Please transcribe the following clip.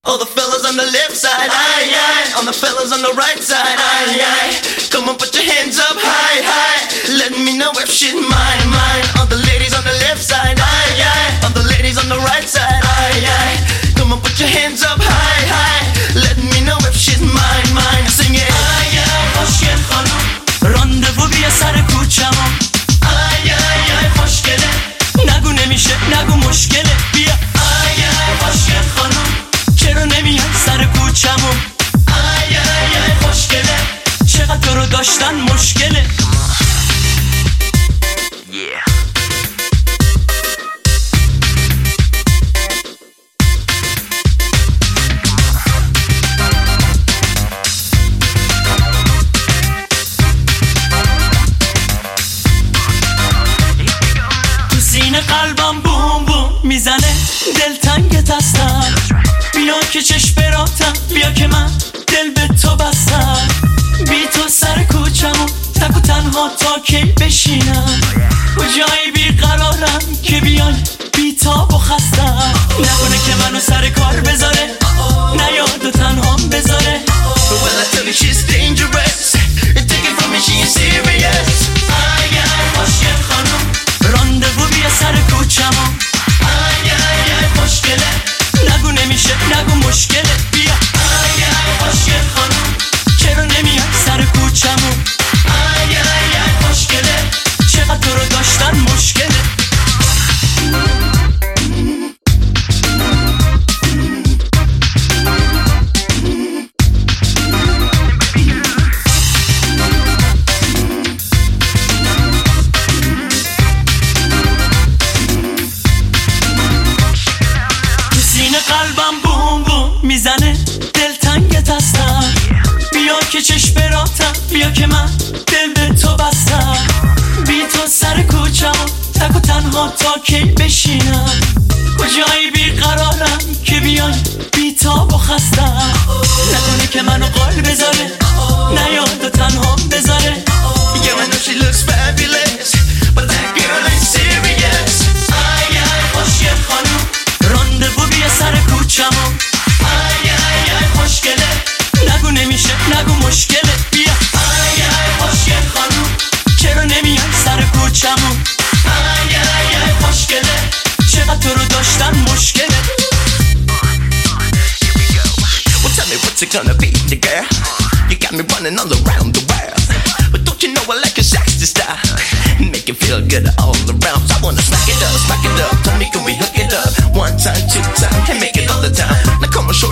All the fellas on the left side, aye, aye. All the fellas on the right side, aye, aye. Come on, put your hands up, high, high. Let me know if shit mine, mine. All the ladies on the left side, aye, aye. All the ladies on the right side, aye, aye. Come on, put your hands up, high, high. Let me know if shit mine, mine. Sing it. Aye, aye, خوشگل خانم راندوو بیا سر کوچمون. آی آی آی خوشگله نگو نمیشه نگو مشکله بیا. آی آی خوشگل خانم چرا نمیای سر کوچمون. آی آی آی خوشگله چقدر تو رو داشتن مشکله. قلبم بوم بوم میزنه دلتنگت هستم. بیا که چشم براتم بیا که من دل به تو بستم. بی تو سر کوچمون تک و تنها تا کی بشینم. کجایی بیقرارم که بیای بی تاب و خستم. نکنه که منو سر کار بذاره نیاد و تنهام بذاره. Well I tell you she's dangerous. Take it from me she is serious. آی آی خوشگل خانم راندوو بیا سر کوچمون. آی آی آی خوشگله نگو نمیشه نگو مشکله بیا. آی آی خوشگل خانم چرا نمیای سر کوچمون. آی آی آی خوشگله چقدر تو رو داشتن مشکله. قلبم بوم بوم میزنه دلتنگت هستم. بیا که چشم براتم بیا که من دل به تو بستم. بی تو سر کوچمون تک و تنها تا کی بشینم. کجایی بیقرارم که بیای بی تاب و خستم. نکنه که منو قال بذاره نیاد و تنهام بذاره. Yeah I know she looks fabulous but that girl ain't serious. آی آی خوشگل خانم راندوو بیا سر کوچمون. آی آی آی خوشگله نگو نمیشه نگو مشکله بیا. آی آی خوشگل خانم چرا نمیای سر کوچمون. آی آی آی خوشگله چقدر تو رو داشتن مشکله. Well tell me what's it gonna be, the girl. You got me running all around the world. But don't you know I like your sexy style. Make you feel good all around. So I wanna smack it up, tell me can we hook it up. One time, two time, and make it all the time. Now come on, show